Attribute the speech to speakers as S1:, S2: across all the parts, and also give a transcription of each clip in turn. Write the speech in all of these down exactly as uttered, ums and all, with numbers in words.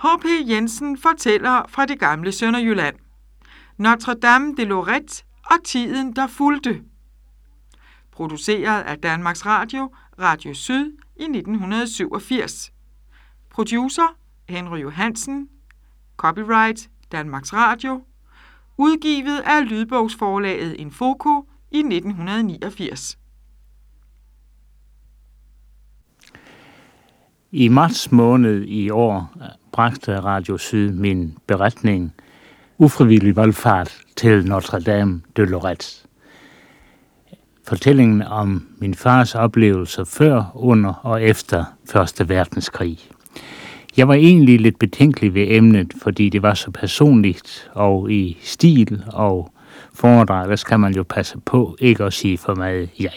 S1: H P. Jensen fortæller fra det gamle Sønderjylland. Notre Dame de Lorette og tiden, der fulgte. Produceret af Danmarks Radio, Radio Syd i nitten syvogfirs. Producer Henry Johansen. Copyright Danmarks Radio. Udgivet af lydbogsforlaget Infoco i nitten niogfirs.
S2: I marts måned i år bragte Radio Syd min beretning Ufrivillig valgfart til Notre Dame de Lorette. Fortællingen om min fars oplevelser før, under og efter første verdenskrig. Jeg var egentlig lidt betænkelig ved emnet, fordi det var så personligt, og i stil og foredrag, der skal man jo passe på ikke at sige for meget jeg.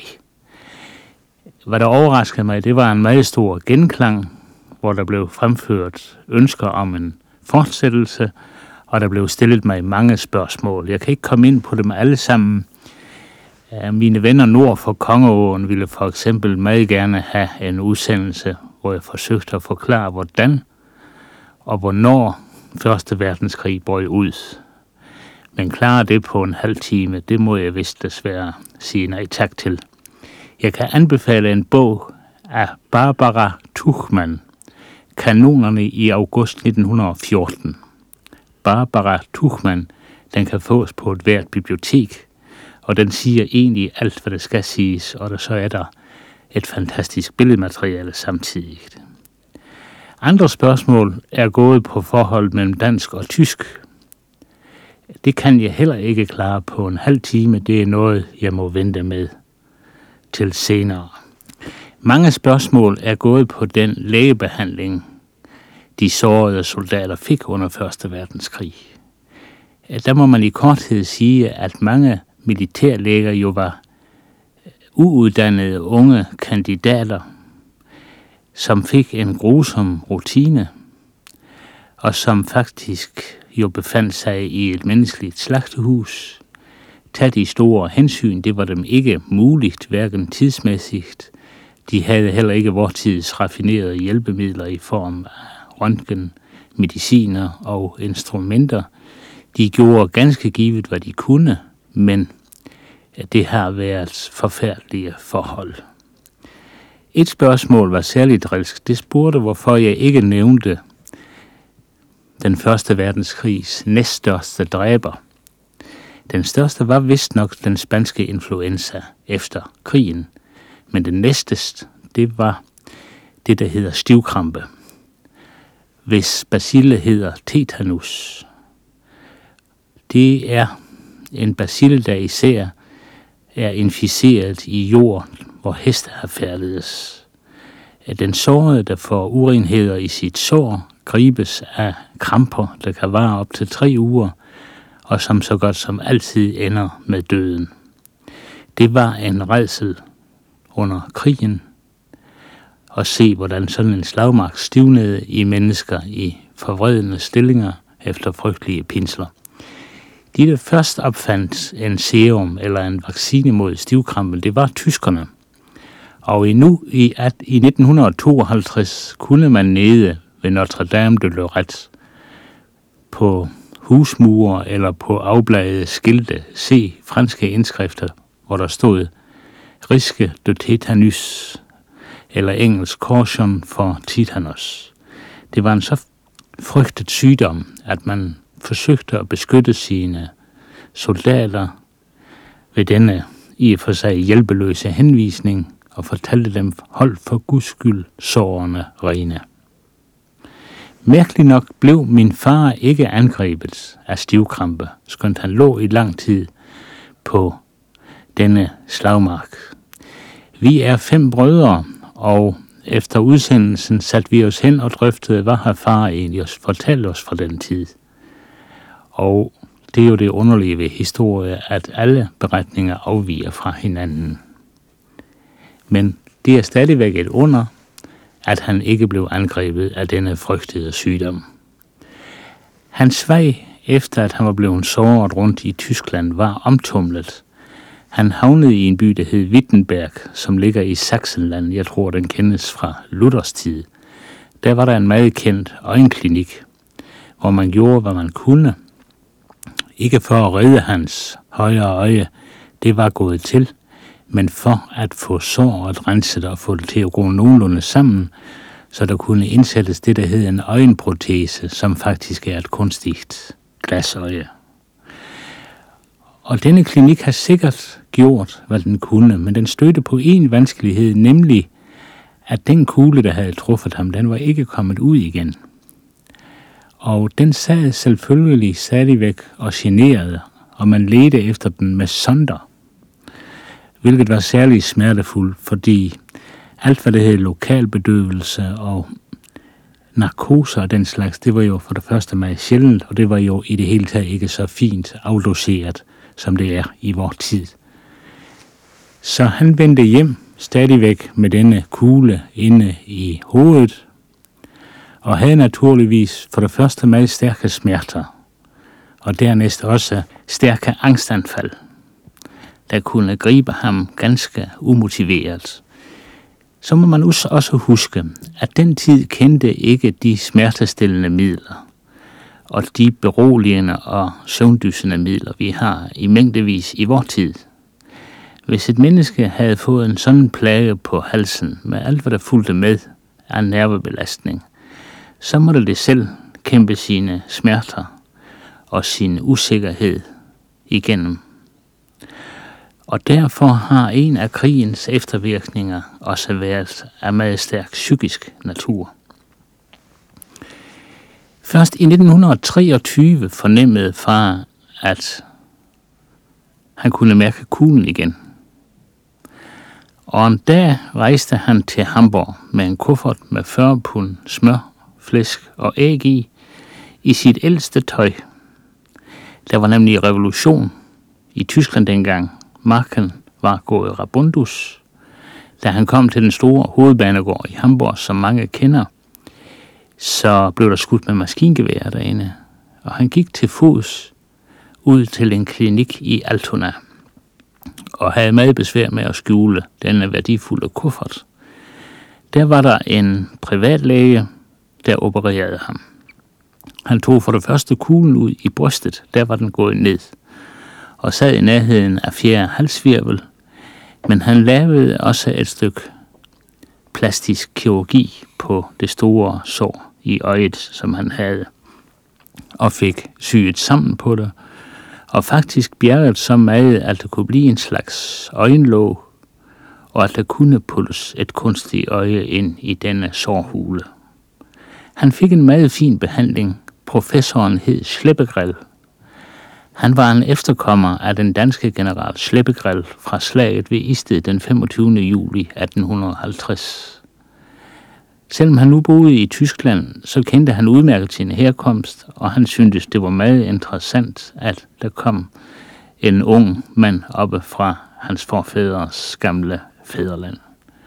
S2: Hvad der overraskede mig, det var en meget stor genklang, hvor der blev fremført ønsker om en fortsættelse, og der blev stillet mig mange spørgsmål. Jeg kan ikke komme ind på dem alle sammen. Mine venner nord for Kongeåen ville for eksempel meget gerne have en udsendelse, hvor jeg forsøgte at forklare, hvordan og hvornår første verdenskrig brød ud. Men klare det på en halv time, det må jeg vist desværre sige nej tak til. Jeg kan anbefale en bog af Barbara Tuchman, Kanonerne i august nitten fjorten. Barbara Tuchman, den kan fås på et hvert bibliotek, og den siger egentlig alt, hvad der skal siges, og der så er der et fantastisk billedmateriale samtidig. Andre spørgsmål er gået på forholdet mellem dansk og tysk. Det kan jeg heller ikke klare på en halv time. Det er noget, jeg må vente med til senere. Mange spørgsmål er gået på den lægebehandling, de sårede soldater fik under første verdenskrig. Der må man i korthed sige, at mange militærlæger jo var uuddannede unge kandidater, som fik en grusom rutine, og som faktisk jo befandt sig i et menneskeligt slagtehus. Tag de store hensyn, det var dem ikke muligt, hverken tidsmæssigt. De havde heller ikke vor tids raffinerede hjælpemidler i form af røntgen, mediciner og instrumenter. De gjorde ganske givet, hvad de kunne, men det har været forfærdelige forhold. Et spørgsmål var særligt drilsk. Det spurgte, hvorfor jeg ikke nævnte den første verdenskrigs næststørste dræber. Den største var vist nok den spanske influenza efter krigen, men den næsteste, det var det, der hedder stivkrampe, hvis bacille hedder tetanus. Det er en bacille, der især er inficeret i jord, hvor heste har færdedes. Den sårede, der får urenheder i sit sår, gribes af kramper, der kan vare op til tre uger, og som så godt som altid ender med døden. Det var en rædsel under krigen at se, hvordan sådan en slagmark stivnede i mennesker i forvredende stillinger efter frygtelige pinsler. De, der først opfandt en serum eller en vaccine mod stivkrampe, det var tyskerne. Og endnu i, at, i nitten tooghalvtreds kunne man nede ved Notre Dame de Lorette på husmure eller på afbladede skilte se franske indskrifter, hvor der stod Risque de tetanus eller engelsk caution for tetanus. Det var en så frygtet sygdom, at man forsøgte at beskytte sine soldater ved denne i og for sig hjælpeløse henvisning og fortalte dem, hold for Guds skyld sårene rene. Mærkeligt nok blev min far ikke angrebet af stivkrampe, skønt han lå i lang tid på denne slagmark. Vi er fem brødre, og efter udsendelsen satte vi os hen og drøftede, hvad har far egentlig fortalt os fra den tid. Og det er jo det underlige ved historie, at alle beretninger afviger fra hinanden. Men det er stadigvæk et under, at han ikke blev angrebet af denne frygtede sygdom. Han svag efter, at han var blevet såret rundt i Tyskland, var omtumlet. Han havnede i en by, der hed Wittenberg, som ligger i Sachsenland. Jeg tror, den kendes fra Luthers tid. Der var der en meget kendt øjenklinik, hvor man gjorde, hvad man kunne. Ikke for at redde hans højre øje, det var gået til, men for at få såret renset og få det til at gå nogenlunde sammen, så der kunne indsættes det, der hed en øjenprotese, som faktisk er et kunstigt glasøje. Og denne klinik har sikkert gjort, hvad den kunne, men den stødte på en vanskelighed, nemlig at den kugle, der havde truffet ham, den var ikke kommet ud igen. Og den sad selvfølgelig stadigvæk og generede, og man ledte efter den med sonder, hvilket var særligt smertefuldt, fordi alt, hvad det hed lokalbedøvelse og narkoser og den slags, det var jo for det første meget sjældent, og det var jo i det hele taget ikke så fint afdoseret, som det er i vores tid. Så han vendte hjem stadigvæk med denne kugle inde i hovedet, og havde naturligvis for det første meget stærke smerter, og dernæst også stærke angstanfald, der kunne gribe ham ganske umotiveret. Så må man også huske, at den tid kendte ikke de smertestillende midler, og de beroligende og søvndyssende midler, vi har i mængdevis i vor tid. Hvis et menneske havde fået en sådan plage på halsen, med alt hvad der fulgte med af nervebelastning, så måtte det selv kæmpe sine smerter og sin usikkerhed igennem. Og derfor har en af krigens eftervirkninger også været af meget stærk psykisk natur. Først i nitten treogtyve fornemmede far, at han kunne mærke kuglen igen. Og en dag rejste han til Hamburg med en kuffert med fyrre pund smør, flæsk og æg i, i sit ældste tøj. Der var nemlig revolution i Tyskland dengang. Marken var gået rabundus. Da han kom til den store hovedbanegård i Hamburg, som mange kender, så blev der skudt med maskingevær derinde, og han gik til fods ud til en klinik i Altona, og havde meget besvær med at skjule denne værdifulde kuffert. Der var der en privatlæge, der opererede ham. Han tog for det første kuglen ud i brystet, der var den gået ned, og sad i nærheden af fjerde halsvirvel, men han lavede også et stykke plastisk kirurgi på det store sår i øjet, som han havde, og fik syet sammen på det, og faktisk bjerget så meget, at det kunne blive en slags øjenlåg, og at der kunne puttes et kunstigt øje ind i denne sårhule. Han fik en meget fin behandling. Professoren hed Schleppegrill. Han var en efterkommer af den danske general Schleppegrill fra slaget ved Isted den femogtyvende juli atten halvtreds. Selvom han nu boede i Tyskland, så kendte han udmærket sin herkomst, og han syntes, det var meget interessant, at der kom en ung mand oppe fra hans forfædres gamle fædreland.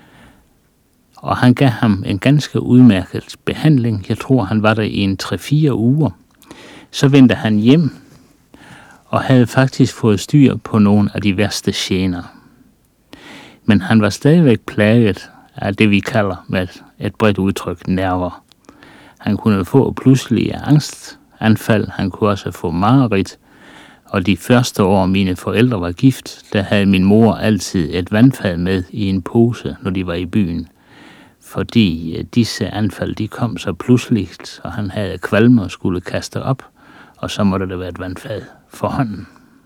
S2: Og han gav ham en ganske udmærket behandling. Jeg tror, han var der i en tre-fire uger. Så vendte han hjem og havde faktisk fået styr på nogle af de værste gener. Men han var stadigvæk plaget af det, vi kalder med et bredt udtryk nerver. Han kunne få pludselige angstanfald, han kunne også få mareridt, og de første år, mine forældre var gift, der havde min mor altid et vandfad med i en pose, når de var i byen. Fordi disse anfald, de kom så pludseligt, og han havde kvalme og skulle kaste op, og så måtte der være et vandfad for hånden.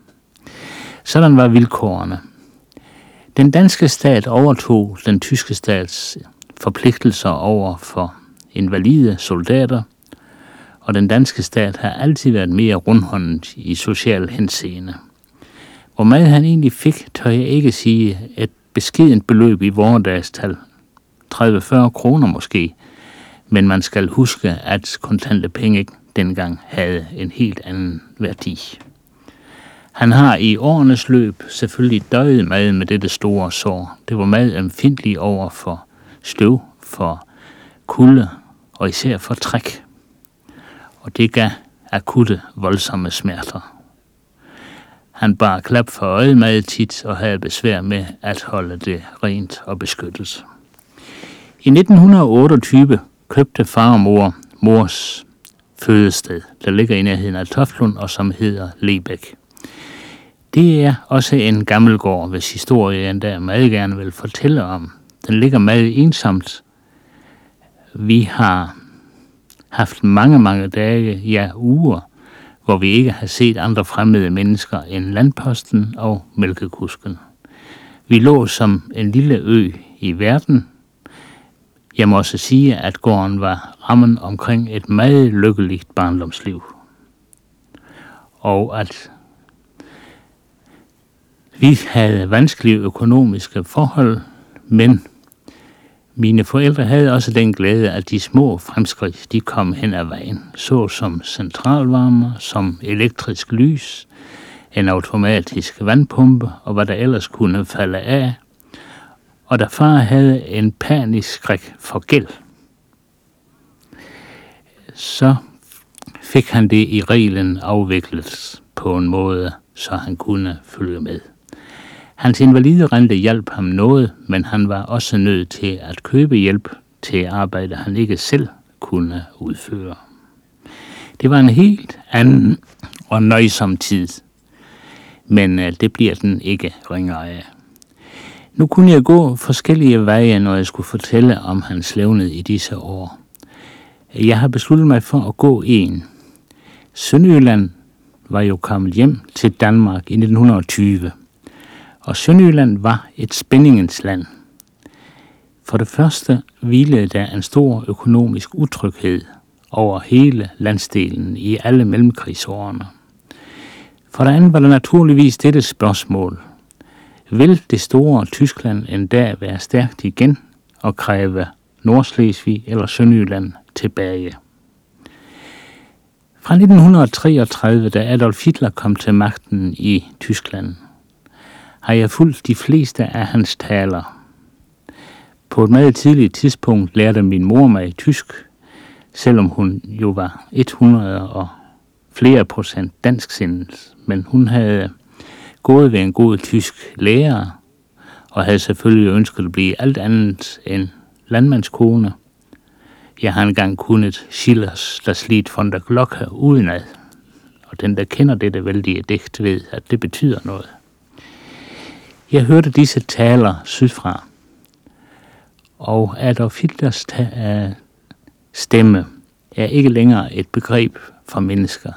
S2: Sådan var vilkårene. Den danske stat overtog den tyske stats forpligtelser over for invalide soldater, og den danske stat har altid været mere rundhåndet i social henseende. Hvor meget han egentlig fik, tør jeg ikke sige, et beskedent beløb i vore dages tal, tredive til fyrre kroner måske, men man skal huske, at kontante penge dengang havde en helt anden værdi. Han har i årenes løb selvfølgelig døjet meget med dette store sår. Det var meget empfindeligt over for støv, for kulde og især for træk. Og det gav akutte, voldsomme smerter. Han bar klap for øjet meget tit og havde besvær med at holde det rent og beskyttet. I nitten otteogtyve købte far og mor mors fødested, der ligger i nærheden af Toftlund og som hedder Lebæk. Det er også en gammel gård, hvis historie jeg endda meget gerne vil fortælle om. Den ligger meget ensomt. Vi har haft mange, mange dage, ja uger, hvor vi ikke har set andre fremmede mennesker end landposten og mælkekusken. Vi lå som en lille ø i verden. Jeg må også sige, at gården var rammen omkring et meget lykkeligt barndomsliv. Og at vi havde vanskelige økonomiske forhold, men mine forældre havde også den glæde, at de små fremskridt, de kom hen ad vejen, såsom centralvarmer, som elektrisk lys, en automatisk vandpumpe og hvad der ellers kunne falde af. Og da far havde en panisk skræk for gæld, så fik han det i reglen afviklet på en måde, så han kunne følge med. Hans invaliderente hjalp ham noget, men han var også nødt til at købe hjælp til arbejde, han ikke selv kunne udføre. Det var en helt anden og nøjsom tid, men det bliver den ikke ringere af. Nu kunne jeg gå forskellige veje, når jeg skulle fortælle om hans levned i disse år. Jeg har besluttet mig for at gå en. Sønderjylland var jo kommet hjem til Danmark i nitten tyve, og Sønderjylland var et spændingens land. For det første hvilede der en stor økonomisk utryghed over hele landsdelen i alle mellemkrigsårene. For det andet var der naturligvis dette spørgsmål. Vil det store Tyskland en dag være stærkt igen og kræve Nordslesvig eller Sønderjylland tilbage? Fra nitten treogtredive, da Adolf Hitler kom til magten i Tyskland, har jeg fulgt de fleste af hans taler. På et meget tidligt tidspunkt lærte min mor mig tysk, selvom hun jo var hundrede og flere procent dansksindet, men hun havde gået ved en god tysk lærer, og havde selvfølgelig ønsket at blive alt andet end landmandskone. Jeg har engang kunnet Schillers Das Lied von der Glocke udenad, og den, der kender dette vældige digt, ved, at det betyder noget. Jeg hørte disse taler sydfra, og Adolf Hitlers ta- stemme er ikke længere et begreb for mennesker.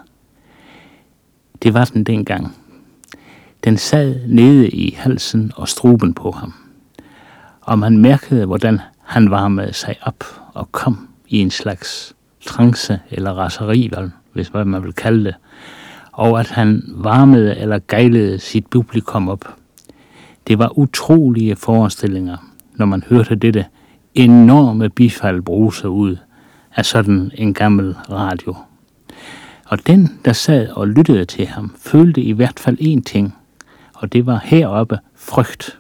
S2: Det var den dengang. Den sad nede i halsen og struben på ham, og man mærkede, hvordan han varmede sig op og kom i en slags trance eller raseri, hvis hvad man vil kalde det, og at han varmede eller gejlede sit publikum op. Det var utrolige forestillinger, når man hørte dette enorme bifald bruse ud af sådan en gammel radio. Og den, der sad og lyttede til ham, følte i hvert fald én ting, og det var heroppe frygt.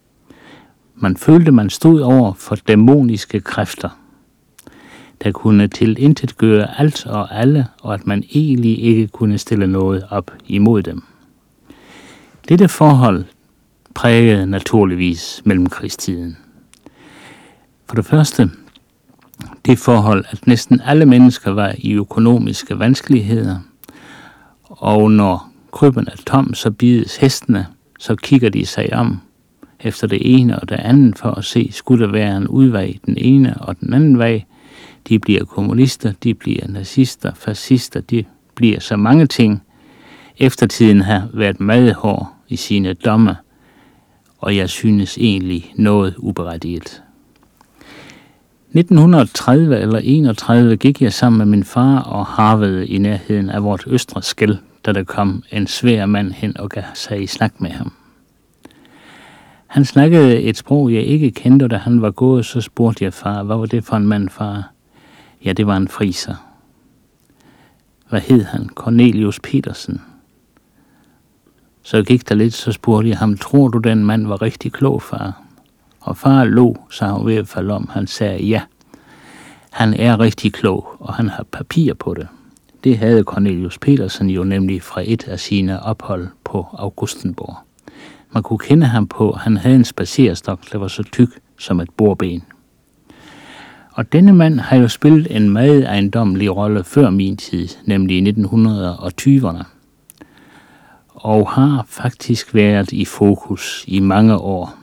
S2: Man følte, man stod over for dæmoniske kræfter, der kunne tilintetgøre alt og alle, og at man egentlig ikke kunne stille noget op imod dem. Dette forhold prægede naturligvis mellemkrigstiden. For det første, det forhold, at næsten alle mennesker var i økonomiske vanskeligheder, og når krybben er tom, så bides hestene, så kigger de sig om efter det ene og det andet for at se, skulle der være en udvej den ene og den anden vej. De bliver kommunister, de bliver nazister, fascister, de bliver så mange ting. Eftertiden har været meget hård i sine domme, og jeg synes egentlig noget uberettiget. nitten tredive eller enogtredive gik jeg sammen med min far og harvede i nærheden af vort østre skel, da der kom en svær mand hen og gav sig i snak med ham. Han snakkede et sprog, jeg ikke kendte, og da han var gået, så spurgte jeg far, hvad var det for en mand, far? Ja, det var en friser. Hvad hed han? Cornelius Petersen. Så gik der lidt, så spurgte jeg ham, tror du, den mand var rigtig klog, far? Og far lå, så han ved at falde om. Han sagde, ja, han er rigtig klog, og han har papir på det. Det havde Cornelius Petersen jo nemlig fra et af sine ophold på Augustenborg. Man kunne kende ham på, han havde en spacerstok, der var så tyk som et bordben. Og denne mand har jo spillet en meget ejendommelig rolle før min tid, nemlig i nitten tyverne, og har faktisk været i fokus i mange år.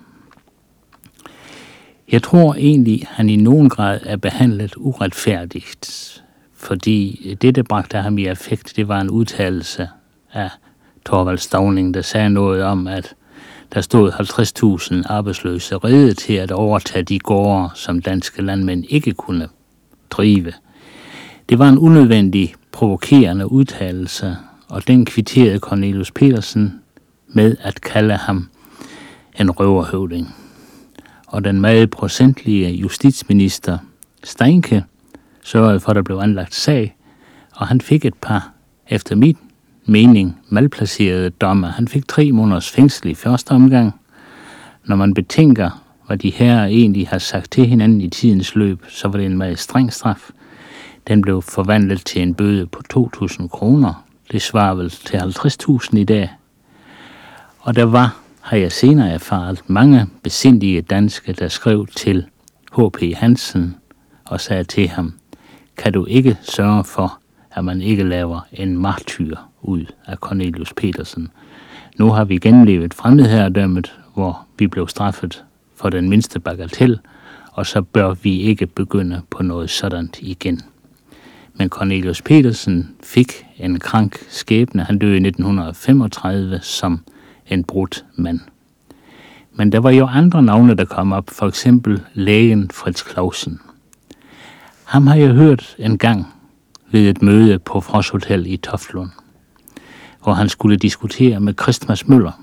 S2: Jeg tror egentlig, at han i nogen grad er behandlet uretfærdigt, fordi det, der bragte ham i affekt, det var en udtalelse af Thorvald Stauning, der sagde noget om, at der stod halvtreds tusind arbejdsløse rede til at overtage de gårde, som danske landmænd ikke kunne drive. Det var en unødvendig, provokerende udtalelse, og den kvitterede Cornelius Petersen med at kalde ham en røverhøvding. Og den meget procentlige justitsminister Steinke sørgede for, at der blev anlagt sag, og han fik et par, efter mit mening, malplacerede domme. Han fik tre måneders fængsel i første omgang. Når man betænker, hvad de her egentlig har sagt til hinanden i tidens løb, så var det en meget streng straf. Den blev forvandlet til en bøde på to tusind kroner. Det svarer vel til halvtreds tusind i dag. Og der var, har jeg senere erfaret, mange besindige danske, der skrev til H P Hansen og sagde til ham, kan du ikke sørge for, at man ikke laver en martyr ud af Cornelius Petersen. Nu har vi gennemlevet fremmedherredømmet, hvor vi blev straffet for den mindste bagatel, og så bør vi ikke begynde på noget sådan igen. Men Cornelius Petersen fik en krank skæbne. Han døde i nitten femogtredive som en brudt mand. Men der var jo andre navne, der kom op, for eksempel lægen Fritz Clausen. Ham har jeg hørt en gang ved et møde på Frost Hotel i Toftlund, hvor han skulle diskutere med Christmas Møller.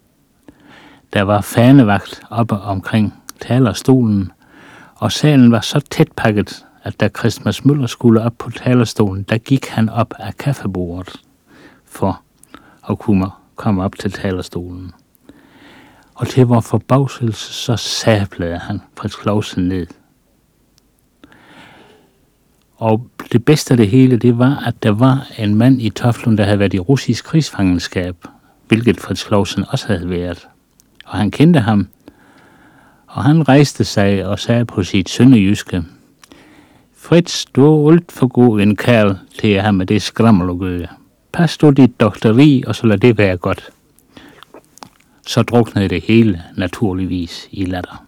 S2: Der var fanevagt oppe omkring talerstolen, og salen var så tæt pakket, at da Christmas Møller skulle op på talerstolen, der gik han op af kaffebordet for at kunne komme op til talerstolen. Og til vor forbavselse, så sablede han Fritz Clausen ned. Og det bedste af det hele, det var, at der var en mand i Toftlund, der havde været i russisk krigsfangenskab, hvilket Fritz Clausen også havde været. Og han kendte ham, og han rejste sig og sagde på sit sønderjyske, Fritz, du er alt for god en kærl til at have med det skrammel at gøre. Pas du dit dokteri, og så lad det være godt. Så druknede det hele naturligvis i latter.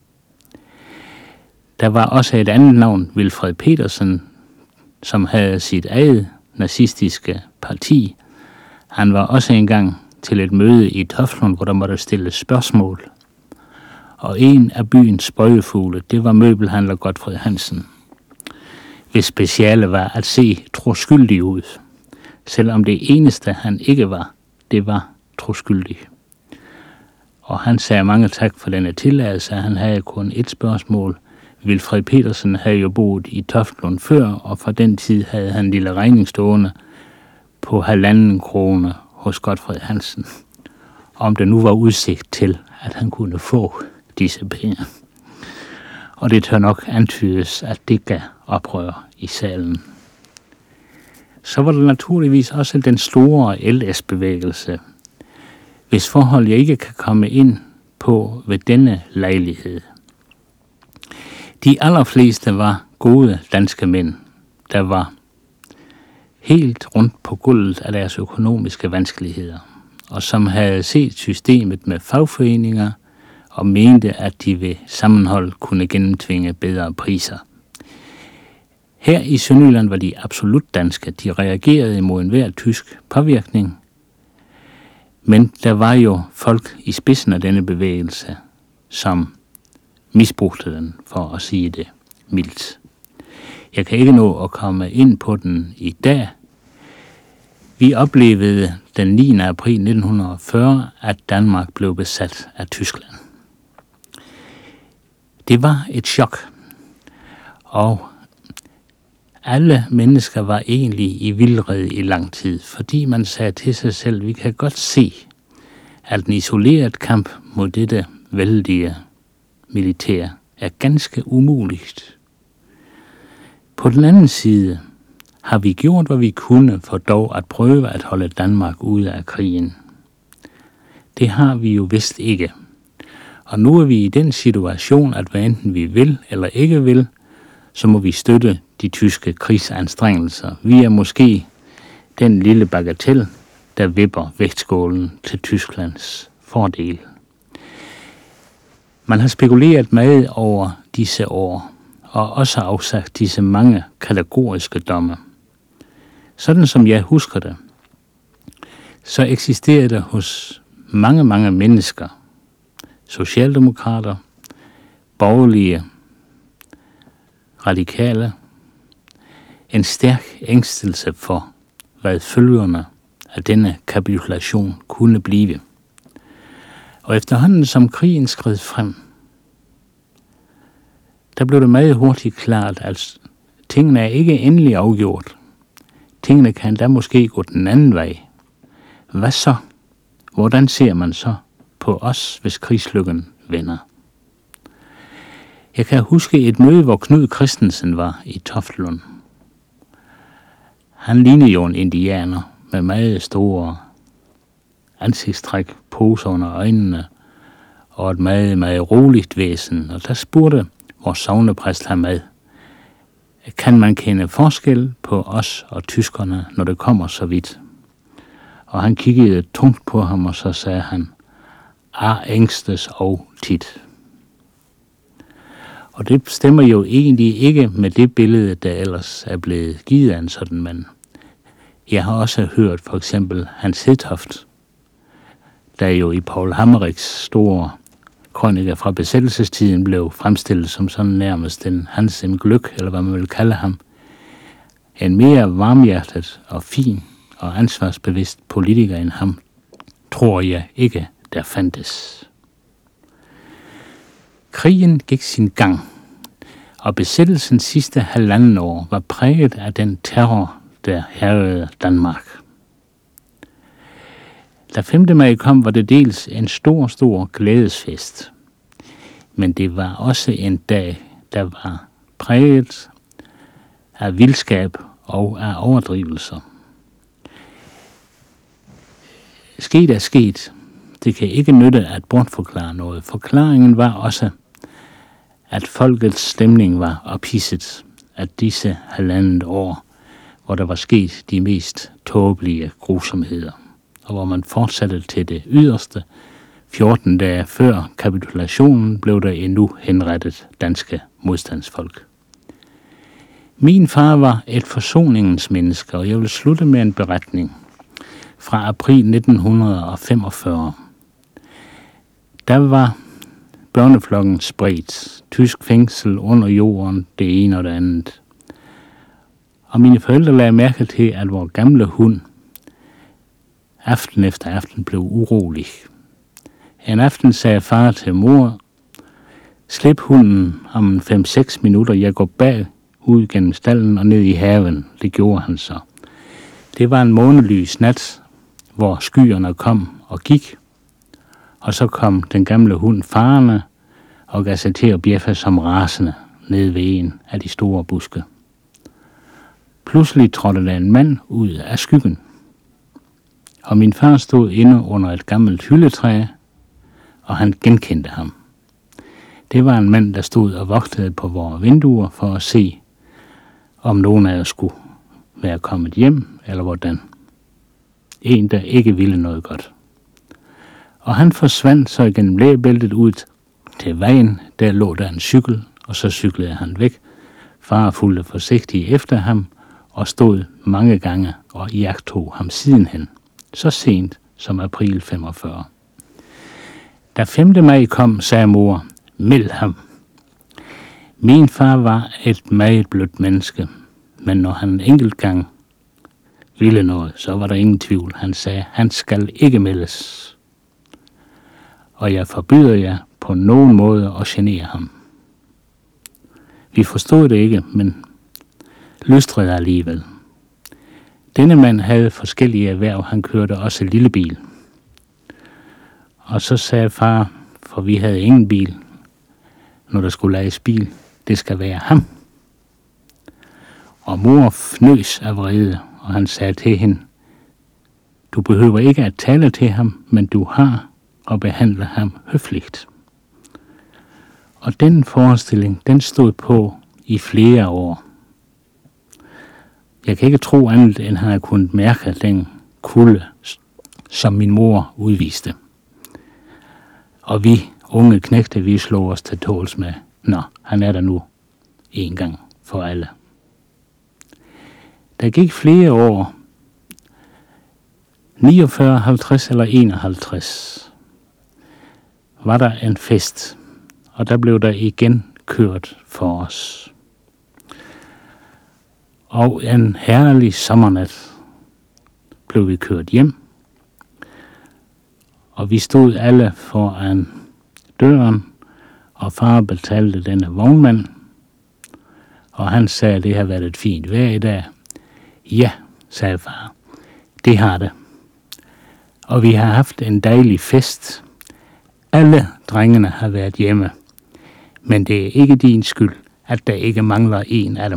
S2: Der var også et andet navn, Wilfred Petersen, som havde sit eget nazistiske parti. Han var også engang til et møde i Toftlund, hvor der måtte stilles spørgsmål. Og en af byens spøgefugle, det var møbelhandler Godfred Hansen, hvis speciale var at se troskyldig ud, selvom det eneste han ikke var, det var troskyldig. Og han sagde mange tak for denne tilladelse. Han havde kun et spørgsmål. Wilfred Petersen havde jo boet i Toftlund før, og fra den tid havde han en lille regning stående på halvanden krone hos Godfred Hansen, om der nu var udsigt til, at han kunne få disse penge. Og det tør nok antydes, at det gav oprør i salen. Så var der naturligvis også den store L S-bevægelse, hvis forhold jeg ikke kan komme ind på ved denne lejlighed. De allerfleste var gode danske mænd, der var helt rundt på gulvet af deres økonomiske vanskeligheder, og som havde set systemet med fagforeninger og mente, at de ved sammenhold kunne gennemtvinge bedre priser. Her i Sønderjylland var de absolut danske. De reagerede imod enhver tysk påvirkning, men der var jo folk i spidsen af denne bevægelse, som misbrugte den, for at sige det mildt. Jeg kan ikke nå at komme ind på den i dag. Vi oplevede den niende april nitten fyrre, at Danmark blev besat af Tyskland. Det var et chok, og alle mennesker var egentlig i vildrede i lang tid, fordi man sagde til sig selv, vi kan godt se, at en isoleret kamp mod dette vældige militær er ganske umuligt. På den anden side har vi gjort, hvad vi kunne for dog at prøve at holde Danmark ude af krigen. Det har vi jo vist ikke. Og nu er vi i den situation, at hvad enten vi vil eller ikke vil, så må vi støtte de tyske krigsanstrengelser. Vi er måske den lille bagatel, der vipper vægtskålen til Tysklands fordel. Man har spekuleret meget over disse år, og også afsagt disse mange kategoriske domme. Sådan som jeg husker det, så eksisterer der hos mange, mange mennesker, socialdemokrater, borgerlige, radikale, en stærk ængstelse for, hvad følgerne af denne kapitulation kunne blive. Og efterhånden som krigen skred frem, der blev det meget hurtigt klart, at tingene er ikke endelig afgjort. Tingene kan da måske gå den anden vej. Hvad så? Hvordan ser man så på os, hvis krigslykken vender? Jeg kan huske et møde, hvor Knud Christensen var i Toftlund. Han lignede jo en indianer med meget store ansigtstræk, poser under øjnene og et meget, meget roligt væsen. Og der spurgte vores sognepræst ham med, kan man kende forskel på os og tyskerne, når det kommer så vidt? Og han kiggede tungt på ham, og så sagde han, ah, ængstes og tit. Og det stemmer jo egentlig ikke med det billede, der ellers er blevet givet af en sådan mand. Jeg har også hørt for eksempel Hans Hedtoft, der jo i Paul Hammerichs store krønike fra besættelsestiden blev fremstillet som sådan nærmest en Hans im Glück, eller hvad man vil kalde ham. En mere varmhjertet og fin og ansvarsbevidst politiker end ham, tror jeg ikke, der fandtes. Krigen gik sin gang, og besættelsens sidste halvanden år var præget af den terror, der hærgede Danmark. Da femte maj kom, var det dels en stor, stor glædesfest, men det var også en dag, der var præget af vildskab og af overdrivelser. Sket er sket. Det kan ikke nytte at bortforklare noget. Forklaringen var også, at folkets stemning var ophidset af disse halvandet år, hvor der var sket de mest tåbelige grusomheder, og hvor man fortsatte til det yderste. fjorten dage før kapitulationen blev der endnu henrettet danske modstandsfolk. Min far var et forsoningens menneske, og jeg vil slutte med en beretning fra april nitten femogfyrre. Der var børneflokken spredt, tysk fængsel under jorden, det ene og det andet. Og mine forældre lagde mærke til, at vores gamle hund aften efter aften blev urolig. En aften sagde far til mor, slip hunden om fem seks minutter, jeg går bag ud gennem stallen og ned i haven. Det gjorde han så. Det var en månelys nat, hvor skyerne kom og gik, og så kom den gamle hund farende og gav sig til at bjeffe som rasende ned ved en af de store buske. Pludselig trådte der en mand ud af skyggen, og min far stod inde under et gammelt hyldetræ, og han genkendte ham. Det var en mand, der stod og vogtede på vores vinduer for at se, om nogen af os skulle være kommet hjem, eller hvordan. En, der ikke ville noget godt. Og han forsvandt så igennem lægebæltet ud til vejen. Der lå der en cykel, og så cyklede han væk. Far fulgte forsigtigt efter ham, og stod mange gange og iagttog ham sidenhen. Så sent som april femogfyrre. Da femte maj kom, sagde mor, meld ham. Min far var et meget blødt menneske, men når han en enkelt gang ville noget, så var der ingen tvivl. Han sagde, han skal ikke meldes. Og jeg forbyder jer på nogen måde at genere ham. Vi forstod det ikke, men lystrede alligevel. Denne mand havde forskellige erhverv. Han kørte også lille bil. Og så sagde far, for vi havde ingen bil, når der skulle lejes bil, det skal være ham. Og mor fnøs af vrede, og han sagde til hende, du behøver ikke at tale til ham, men du har at behandle ham høfligt. Og den forestilling, den stod på i flere år. Jeg kan ikke tro andet, end han har kunnet mærke den kulde, som min mor udviste. Og vi unge knægte, vi slog os til tåls med, nå, han er der nu en gang for alle. Der gik flere år, niogfyrre, halvtreds eller enoghalvtreds, var der en fest, og der blev der igen kørt for os. Og en herlig sommernat blev vi kørt hjem, og vi stod alle foran døren, og far betalte denne vognmand, og han sagde, at det har været et fint vejr i dag. Ja, sagde far, det har det. Og vi har haft en dejlig fest. Alle drengene har været hjemme, men det er ikke din skyld, at der ikke mangler en af dem.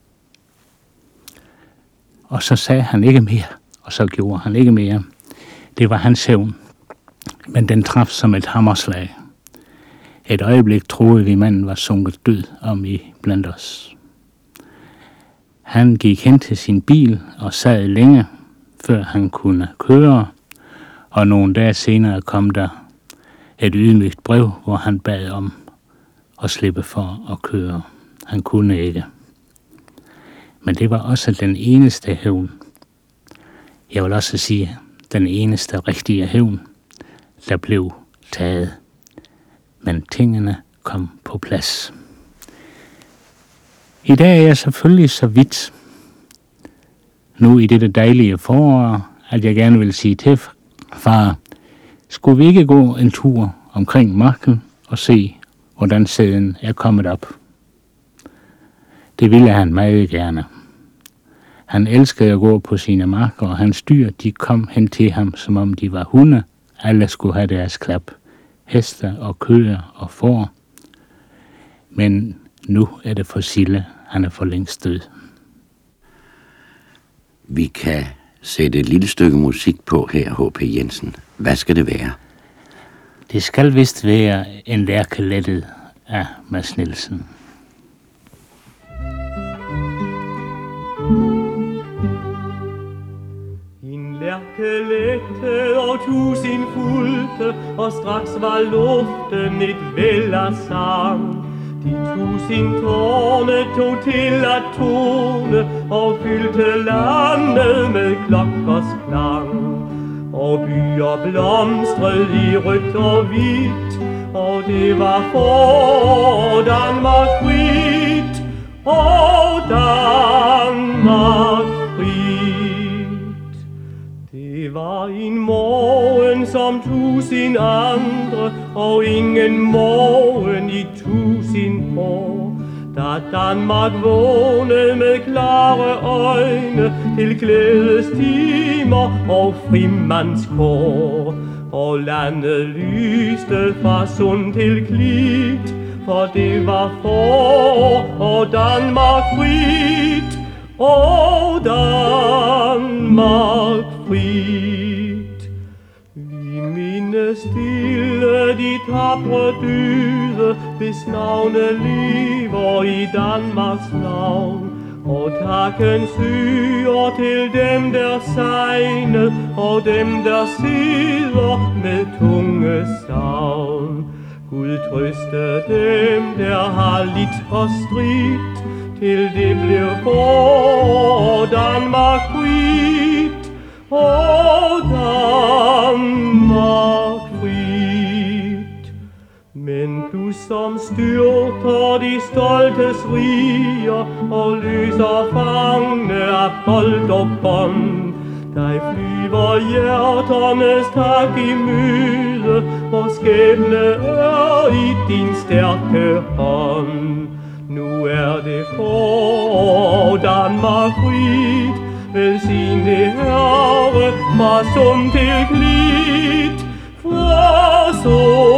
S2: Og så sagde han ikke mere, og så gjorde han ikke mere. Det var hans hævn, men den traf som et hammerslag. Et øjeblik troede vi, manden var sunket død om i blandt os. Han gik hen til sin bil og sad længe, før han kunne køre, og nogle dage senere kom der et ydmygt brev, hvor han bad om at slippe for at køre. Han kunne ikke. Men det var også den eneste hævn. Jeg vil også sige, den eneste rigtige hævn, der blev taget. Men tingene kom på plads. I dag er jeg selvfølgelig så vidt, nu i dette dejlige forår, at jeg gerne vil sige til far, skulle vi ikke gå en tur omkring marken og se, hvordan sæden er kommet op? Det ville han meget gerne. Han elskede at gå på sine marker, og hans dyr, de kom hen til ham, som om de var hunde. Alle skulle have deres klap. Heste og køer og får. Men nu er det for Sille. Han er for længst død.
S3: Vi kan sætte et lille stykke musik på her, H P Jensen. Hvad skal det være?
S2: Det skal vist være en lærkelettet af Mads Nielsen.
S4: Lærkelette og tusind fulgte, og straks var luften et væld af sang. De tusind tårne tog til at tone, og fyldte landet med klokkers klang. Og byer blomstrede i rødt og hvidt, og det var for Danmark frit, og Danmark frit. Det var en morgen som tusind andre, og ingen morgen i tusind år. Da Danmark vågnede med klare øjne til glædestimer og frimandskår. Og landet lyste fra Sund til Klit, for det var for og Danmark frit, og Danmark frit. Vi mindes stille de tapre dyder, hvis navne lever i Danmarks navn. Og takken syr til dem, der sejner, og dem, der sidder med tunge savn. Gud trøste dem, der har lidt og stridt, til det blev for Danmark frit, og Danmark frit. Men du som styrter de stoltes riger, og løser fangne af bold og bånd, dig flyver hjerternes tak i møde, hvor skæbne er i din stærke hånd. Nu er det for Danmark frit, velsigne Herre, fra Sund til Klit, fra Sund